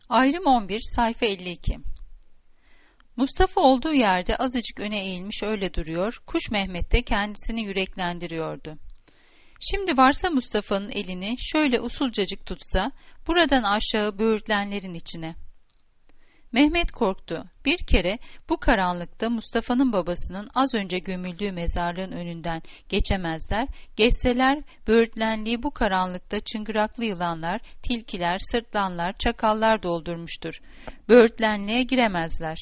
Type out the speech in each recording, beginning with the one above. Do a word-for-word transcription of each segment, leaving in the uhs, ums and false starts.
Ayrım on bir, sayfa elli iki. Mustafa olduğu yerde azıcık öne eğilmiş öyle duruyor, Kuş Mehmet de kendisini yüreklendiriyordu. Şimdi varsa Mustafa'nın elini şöyle usulcacık tutsa, buradan aşağı böğürtlenlerin içine. Mehmet korktu. Bir kere bu karanlıkta Mustafa'nın babasının az önce gömüldüğü mezarlığın önünden geçemezler, geçseler böğürtlenliği bu karanlıkta çıngıraklı yılanlar, tilkiler, sırtlanlar, çakallar doldurmuştur. Böğürtlenliğe giremezler.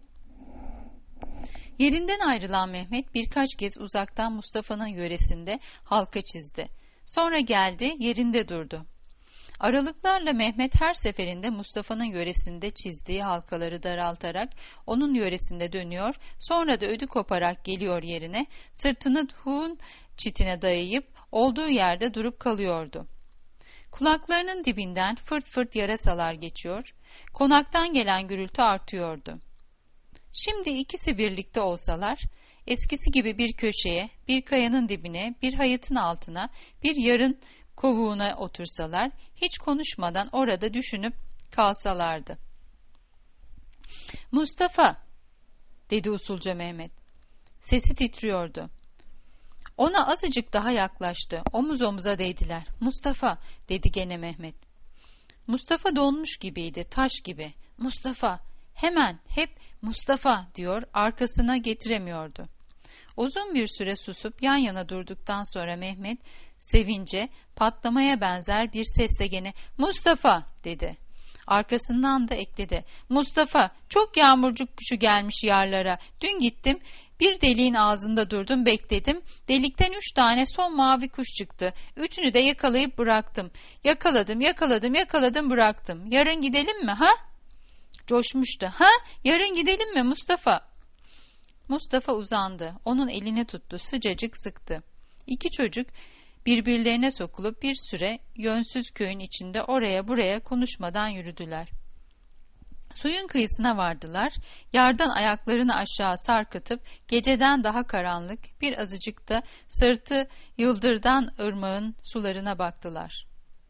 Yerinden ayrılan Mehmet birkaç kez uzaktan Mustafa'nın yöresinde halka çizdi. Sonra geldi, yerinde durdu. Aralıklarla Mehmet her seferinde Mustafa'nın yöresinde çizdiği halkaları daraltarak onun yöresinde dönüyor, sonra da ödü koparak geliyor yerine, sırtını Hun çitine dayayıp olduğu yerde durup kalıyordu. Kulaklarının dibinden fırt fırt yarasalar geçiyor, konaktan gelen gürültü artıyordu. Şimdi ikisi birlikte olsalar, eskisi gibi bir köşeye, bir kayanın dibine, bir hayıtın altına, bir yarın kovuğuna otursalar, hiç konuşmadan orada düşünüp kalsalardı. "Mustafa!" dedi usulca Mehmet. Sesi titriyordu. Ona azıcık daha yaklaştı. Omuz omuza değdiler. "Mustafa!" dedi gene Mehmet. Mustafa donmuş gibiydi, taş gibi. "Mustafa! Hemen, hep Mustafa!" diyor, arkasına getiremiyordu. Uzun bir süre susup yan yana durduktan sonra Mehmet, sevince, patlamaya benzer bir sesle gene "Mustafa!" dedi. Arkasından da ekledi. "Mustafa, çok yağmurcuk kuşu gelmiş yarlara. Dün gittim, bir deliğin ağzında durdum, bekledim. Delikten üç tane son mavi kuş çıktı. Üçünü de yakalayıp bıraktım. Yakaladım, yakaladım, yakaladım, bıraktım. Yarın gidelim mi, ha?" Coşmuştu. "Ha, yarın gidelim mi Mustafa?" Mustafa uzandı. Onun elini tuttu. Sıcacık sıktı. İki çocuk birbirlerine sokulup bir süre yönsüz köyün içinde oraya buraya konuşmadan yürüdüler. Suyun kıyısına vardılar. Yardan ayaklarını aşağı sarkıtıp geceden daha karanlık bir azıcık da sırtı yıldırdan ırmağın sularına baktılar.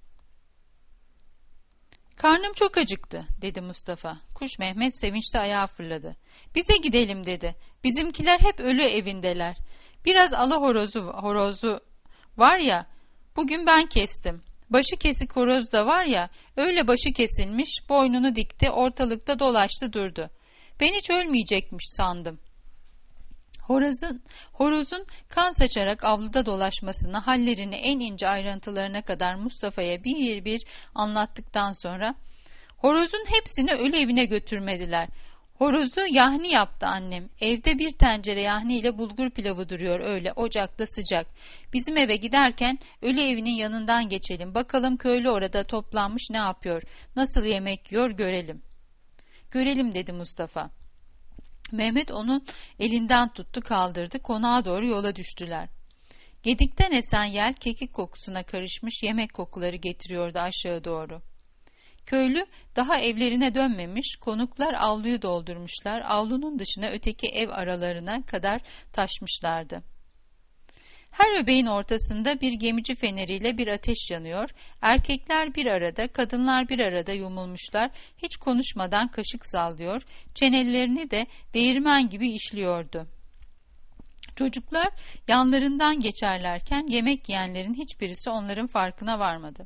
"Karnım çok acıktı," dedi Mustafa. Kuş Mehmet sevinçle ayağa fırladı. "Bize gidelim," dedi. "Bizimkiler hep ölü evindeler. Biraz ala horozu, horozu var ya, bugün ben kestim. Başı kesik horoz da var ya, öyle başı kesilmiş, boynunu dikti, ortalıkta dolaştı durdu. Ben hiç ölmeyecekmiş sandım." Horozun, horozun kan saçarak avluda dolaşmasını, hallerini en ince ayrıntılarına kadar Mustafa'ya bir bir anlattıktan sonra, "Horozun hepsini ölü evine götürmediler. Horozu yahni yaptı annem. Evde bir tencere yahni ile bulgur pilavı duruyor öyle, ocakta sıcak. Bizim eve giderken ölü evinin yanından geçelim. Bakalım köylü orada toplanmış ne yapıyor, nasıl yemek yiyor görelim." "Görelim," dedi Mustafa. Mehmet onun elinden tuttu, kaldırdı, konağa doğru yola düştüler. Gedikten esen yel kekik kokusuna karışmış yemek kokuları getiriyordu aşağı doğru. Köylü daha evlerine dönmemiş, konuklar avluyu doldurmuşlar, avlunun dışına öteki ev aralarına kadar taşmışlardı. Her öbeğin ortasında bir gemici feneriyle bir ateş yanıyor, erkekler bir arada, kadınlar bir arada yumulmuşlar, hiç konuşmadan kaşık sallıyor, çenelerini de değirmen gibi işliyordu. Çocuklar yanlarından geçerlerken yemek yiyenlerin hiçbirisi onların farkına varmadı.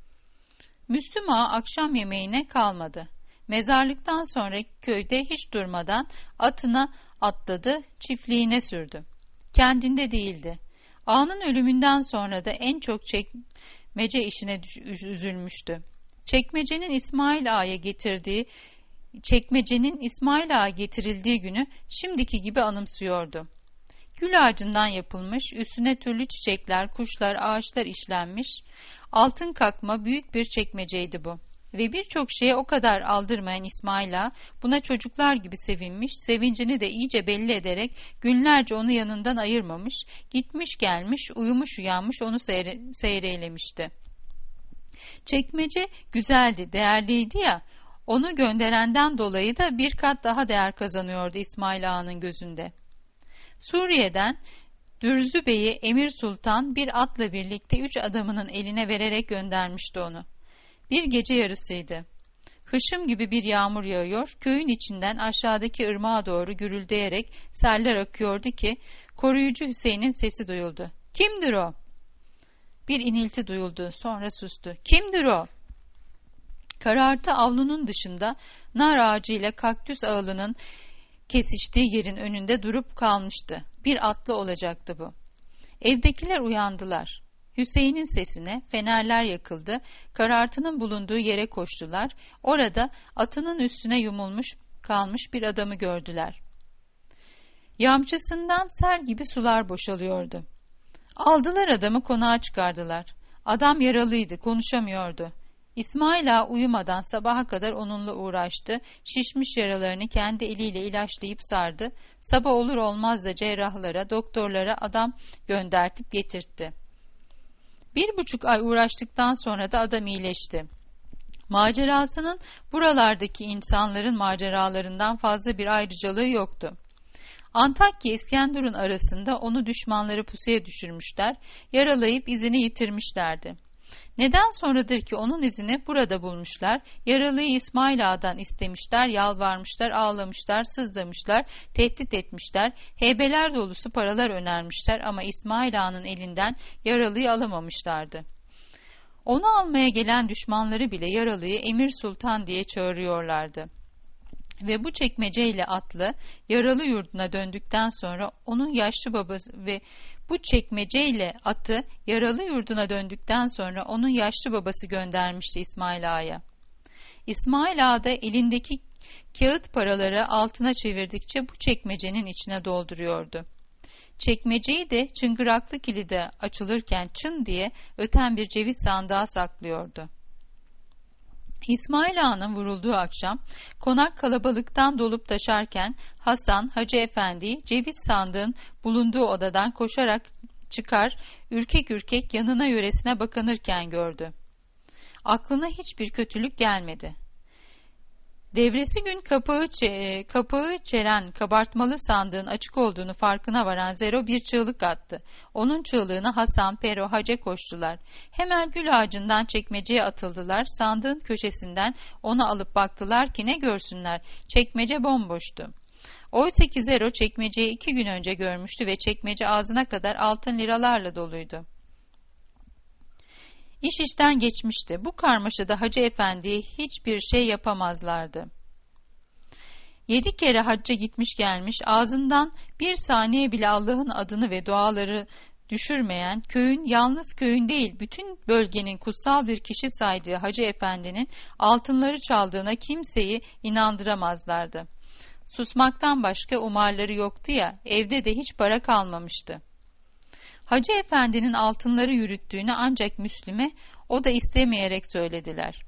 Müslüm Ağa akşam yemeğine kalmadı. Mezarlıktan sonra köyde hiç durmadan atına atladı, çiftliğine sürdü. Kendinde değildi. Ağanın ölümünden sonra da en çok çekmece işine üzülmüştü. Çekmecenin İsmail Ağa'ya getirdiği, çekmecenin İsmail Ağa'ya getirildiği günü şimdiki gibi anımsıyordu. Gül ağacından yapılmış, üstüne türlü çiçekler, kuşlar, ağaçlar işlenmiş, altın kakma büyük bir çekmeceydi bu. Ve birçok şeye o kadar aldırmayan İsmail Ağa, buna çocuklar gibi sevinmiş, sevincini de iyice belli ederek günlerce onu yanından ayırmamış, gitmiş gelmiş, uyumuş uyanmış onu seyre seyreylemişti. Çekmece güzeldi, değerliydi ya, onu gönderenden dolayı da bir kat daha değer kazanıyordu İsmail Ağa'nın gözünde. Suriye'den Dürzü Bey'i Emir Sultan bir atla birlikte üç adamının eline vererek göndermişti onu. Bir gece yarısıydı. Hışım gibi bir yağmur yağıyor, köyün içinden aşağıdaki ırmağa doğru gürüldeyerek seller akıyordu ki koruyucu Hüseyin'in sesi duyuldu. "Kimdir o?" Bir inilti duyuldu, sonra sustu. "Kimdir o?" Karartı avlunun dışında nar ağacı ile kaktüs ağılının kesiştiği yerin önünde durup kalmıştı. Bir atlı olacaktı bu. Evdekiler uyandılar. Hüseyin'in sesine fenerler yakıldı, karartının bulunduğu yere koştular. Orada atının üstüne yumulmuş kalmış bir adamı gördüler. Yamçısından sel gibi sular boşalıyordu. Aldılar adamı, konağa çıkardılar. Adam yaralıydı, konuşamıyordu. İsmail Ağa uyumadan sabaha kadar onunla uğraştı. Şişmiş yaralarını kendi eliyle ilaçlayıp sardı. Sabah olur olmaz da cerrahlara, doktorlara adam göndertip getirtti. Bir buçuk ay uğraştıktan sonra da adam iyileşti. Macerasının buralardaki insanların maceralarından fazla bir ayrıcalığı yoktu. Antakya İskenderun arasında onu düşmanları pusuya düşürmüşler, yaralayıp izini yitirmişlerdi. Neden sonradır ki onun izini burada bulmuşlar, yaralıyı İsmail Ağa'dan istemişler, yalvarmışlar, ağlamışlar, sızlamışlar, tehdit etmişler, heybeler dolusu paralar önermişler ama İsmail Ağa'nın elinden yaralıyı alamamışlardı. Onu almaya gelen düşmanları bile yaralıyı Emir Sultan diye çağırıyorlardı. Ve bu çekmeceyle atlı yaralı yurduna döndükten sonra onun yaşlı babası ve bu çekmeceyle atı yaralı yurduna döndükten sonra onun yaşlı babası göndermişti İsmail Ağa'ya. İsmail Ağa da elindeki kağıt paraları altına çevirdikçe bu çekmecenin içine dolduruyordu. Çekmeceyi de çıngıraklı kilidi açılırken çın diye öten bir ceviz sandığa saklıyordu. İsmail Ağa'nın vurulduğu akşam konak kalabalıktan dolup taşarken Hasan Hacı Efendi'yi ceviz sandığın bulunduğu odadan koşarak çıkar, ürkek ürkek yanına yöresine bakınırken gördü. Aklına hiçbir kötülük gelmedi. Devresi gün kapağı, çe kapağı çeren kabartmalı sandığın açık olduğunu farkına varan Zero bir çığlık attı. Onun çığlığına Hasan, Pero, Hace koştular. Hemen gül ağacından çekmeceye atıldılar. Sandığın köşesinden onu alıp baktılar ki ne görsünler. Çekmece bomboştu. Oysa ki Zero çekmeceyi iki gün önce görmüştü ve çekmece ağzına kadar altın liralarla doluydu. İş işten geçmişti. Bu karmaşada Hacı Efendi'ye hiçbir şey yapamazlardı. Yedi kere hacca gitmiş gelmiş, ağzından bir saniye bile Allah'ın adını ve duaları düşürmeyen, köyün, yalnız köyün değil, bütün bölgenin kutsal bir kişi saydığı Hacı Efendi'nin altınları çaldığına kimseyi inandıramazlardı. Susmaktan başka umarları yoktu ya, evde de hiç para kalmamıştı. Hacı Efendi'nin altınları yürüttüğünü ancak Müslüm'e, o da istemeyerek söylediler.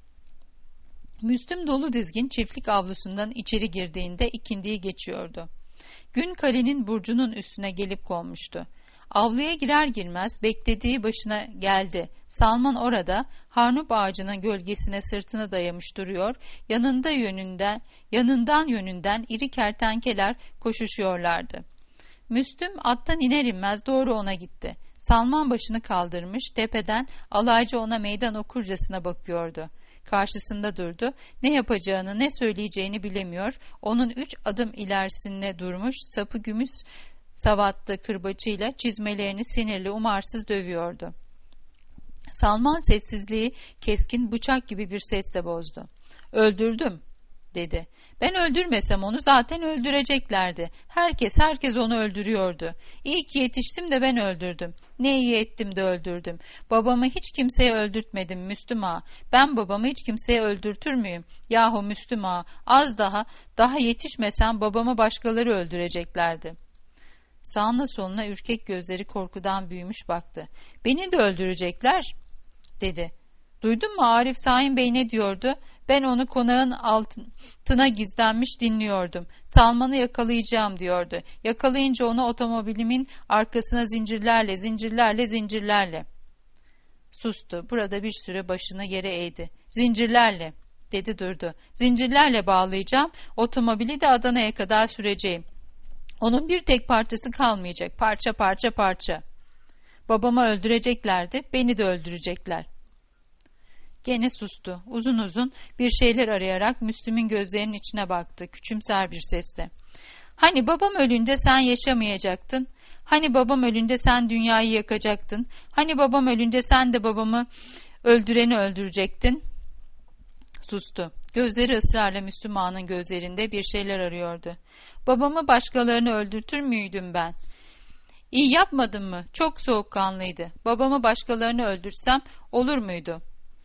Müslüm dolu dizgin çiftlik avlusundan içeri girdiğinde ikindiyi geçiyordu. Gün kalenin burcunun üstüne gelip konmuştu. Avluya girer girmez beklediği başına geldi. Salman orada harnup ağacının gölgesine sırtını dayamış duruyor, yanında yönünden, yanından yönünden iri kertenkeler koşuşuyorlardı. Müslüm attan iner inmez doğru ona gitti. Salman başını kaldırmış, tepeden alaycı ona meydan okurcasına bakıyordu. Karşısında durdu, ne yapacağını ne söyleyeceğini bilemiyor, onun üç adım ilerisinde durmuş, sapı gümüş savatlı kırbaçıyla çizmelerini sinirli umarsız dövüyordu. Salman sessizliği keskin bıçak gibi bir sesle bozdu. "Öldürdüm," dedi. "Ben öldürmesem onu zaten öldüreceklerdi. Herkes herkes onu öldürüyordu. İyi ki yetiştim de ben öldürdüm. Ne iyi ettim de öldürdüm. Babamı hiç kimseye öldürtmedim Müslüm Ağa. Ben babamı hiç kimseye öldürtür müyüm? Yahu Müslüm Ağa, az daha, daha yetişmesem babamı başkaları öldüreceklerdi." Sağına soluna ürkek gözleri korkudan büyümüş baktı. "Beni de öldürecekler," dedi. "Duydun mu Arif Saim Bey ne diyordu? Ben onu konağın altına gizlenmiş dinliyordum. Salman'ı yakalayacağım diyordu. Yakalayınca onu otomobilimin arkasına zincirlerle, zincirlerle, zincirlerle." Sustu. Burada bir süre başını yere eğdi. "Zincirlerle," dedi, durdu. "Zincirlerle bağlayacağım. Otomobili de Adana'ya kadar süreceğim. Onun bir tek parçası kalmayacak. Parça parça parça. Babamı öldüreceklerdi. Beni de öldürecekler." Gene sustu. Uzun uzun bir şeyler arayarak Müslüm'ün gözlerinin içine baktı. Küçümser bir sesle. Hani babam ölünce sen yaşamayacaktın? Hani babam ölünce sen dünyayı yakacaktın? Hani babam ölünce sen de babamı öldüreni öldürecektin? Sustu. Gözleri ısrarla Müslümanın gözlerinde bir şeyler arıyordu. Babamı başkalarını öldürtür müydüm ben? İyi yapmadım mı? Çok soğukkanlıydı. Babamı başkalarını öldürsem olur muydu?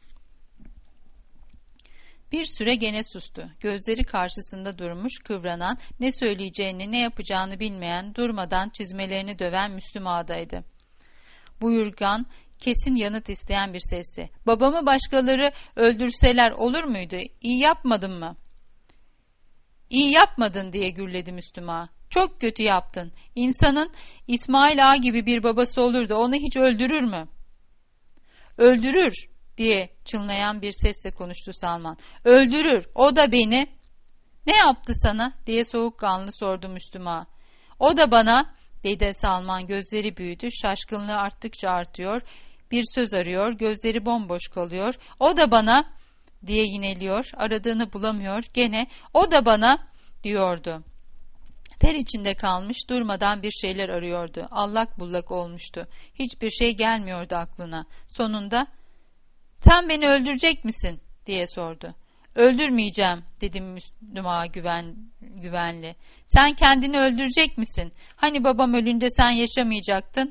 Bir süre gene sustu. Gözleri karşısında durmuş, kıvranan, ne söyleyeceğini, ne yapacağını bilmeyen, durmadan çizmelerini döven Müslüm Ağa'daydı. Buyurgan, kesin yanıt isteyen bir sesle. Babamı başkaları öldürseler olur muydu? İyi yapmadın mı? İyi yapmadın diye gürledi Müslüm Ağa. Çok kötü yaptın. İnsanın İsmail Ağa gibi bir babası olur da onu hiç öldürür mü? Öldürür diye çınlayan bir sesle konuştu Salman. Öldürür. O da beni. Ne yaptı sana? Diye soğukkanlı sordu Müslüm Ağa. O da bana, dedi Salman, gözleri büyüdü. Şaşkınlığı arttıkça artıyor. Bir söz arıyor. Gözleri bomboş kalıyor. O da bana diye yineliyor. Aradığını bulamıyor. Gene o da bana diyordu. Ter içinde kalmış, durmadan bir şeyler arıyordu. Allak bullak olmuştu. Hiçbir şey gelmiyordu aklına. Sonunda sen beni öldürecek misin diye sordu. Öldürmeyeceğim dedim Müslüm Ağa güven, güvenli. Sen kendini öldürecek misin? Hani babam ölünce sen yaşamayacaktın?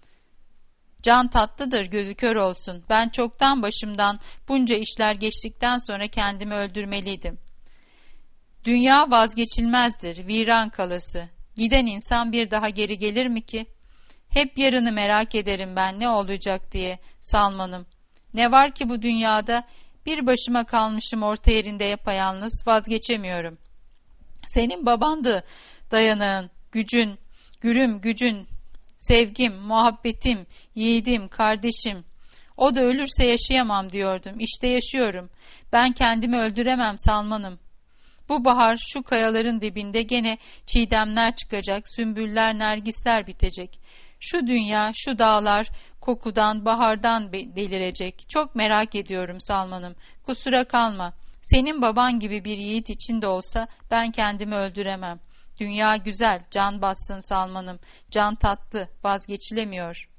Can tatlıdır, gözü kör olsun. Ben çoktan başımdan bunca işler geçtikten sonra kendimi öldürmeliydim. Dünya vazgeçilmezdir, viran kalası. Giden insan bir daha geri gelir mi ki? Hep yarını merak ederim ben ne olacak diye Salman'ım. Ne var ki bu dünyada? Bir başıma kalmışım orta yerinde yapayalnız, vazgeçemiyorum. Senin babandı dayanağın, gücün, gürüm gücün, sevgim, muhabbetim, yiğidim, kardeşim. O da ölürse yaşayamam diyordum. İşte yaşıyorum. Ben kendimi öldüremem Salman'ım. Bu bahar şu kayaların dibinde gene çiğdemler çıkacak, sümbüller, nergisler bitecek. Şu dünya, şu dağlar kokudan, bahardan delirecek. Çok merak ediyorum Salman'ım. Kusura kalma. Senin baban gibi bir yiğit içinde olsa ben kendimi öldüremem. Dünya güzel, can bassın Salman'ım. Can tatlı, vazgeçilemiyor.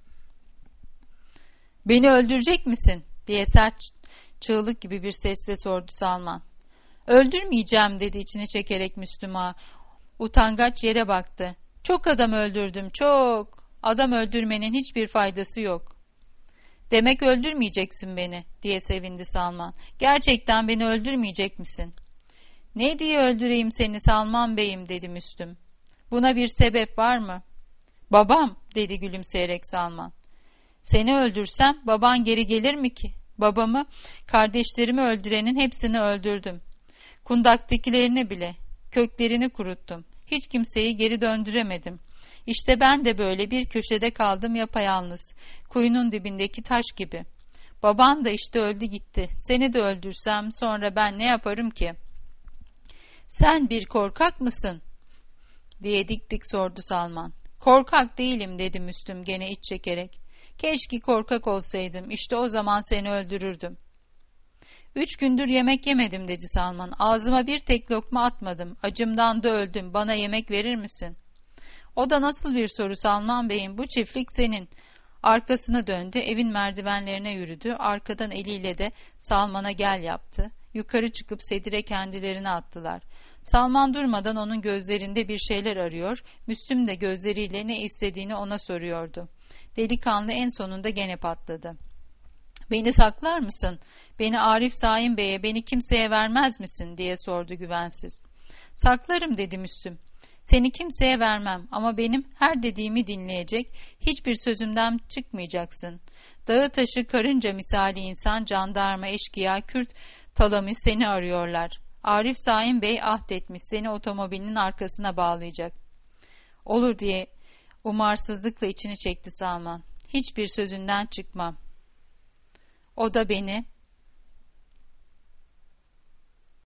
Beni öldürecek misin? Diye sert çığlık gibi bir sesle sordu Salman. Öldürmeyeceğim dedi içini çekerek Müslüm Ağa. Utangaç yere baktı. Çok adam öldürdüm, çok. Adam öldürmenin hiçbir faydası yok. Demek öldürmeyeceksin beni diye sevindi Salman. Gerçekten beni öldürmeyecek misin? Ne diye öldüreyim seni Salman Bey'im dedi Müslüm. Buna bir sebep var mı? Babam dedi gülümseyerek Salman. Seni öldürsem baban geri gelir mi ki? Babamı, kardeşlerimi öldürenin hepsini öldürdüm. Kundaktakilerini bile, köklerini kuruttum. Hiç kimseyi geri döndüremedim. İşte ben de böyle bir köşede kaldım yapayalnız, kuyunun dibindeki taş gibi. Baban da işte öldü gitti. Seni de öldürsem sonra ben ne yaparım ki? Sen bir korkak mısın? Diye dik dik sordu Salman. Korkak değilim dedi Müslüm gene iç çekerek. Keşke korkak olsaydım, işte o zaman seni öldürürdüm. Üç gündür yemek yemedim dedi Salman. Ağzıma bir tek lokma atmadım. Acımdan da öldüm. Bana yemek verir misin? O da nasıl bir soru Salman Bey'im? Bu çiftlik senin. Arkasını döndü. Evin merdivenlerine yürüdü. Arkadan eliyle de Salman'a gel yaptı. Yukarı çıkıp sedire kendilerini attılar. Salman durmadan onun gözlerinde bir şeyler arıyor. Müslüm de gözleriyle ne istediğini ona soruyordu. Delikanlı en sonunda gene patladı. Beni saklar mısın? Beni Arif Saim Bey'e, beni kimseye vermez misin? Diye sordu güvensiz. Saklarım dedi Müslüm. Seni kimseye vermem ama benim her dediğimi dinleyecek, hiçbir sözümden çıkmayacaksın. Dağı taşı karınca misali insan, jandarma, eşkıya, Kürt talamis seni arıyorlar. Arif Saim Bey ahdetmiş, seni otomobilinin arkasına bağlayacak. Olur diye umarsızlıkla içini çekti Salman. Hiçbir sözünden çıkmam. O da beni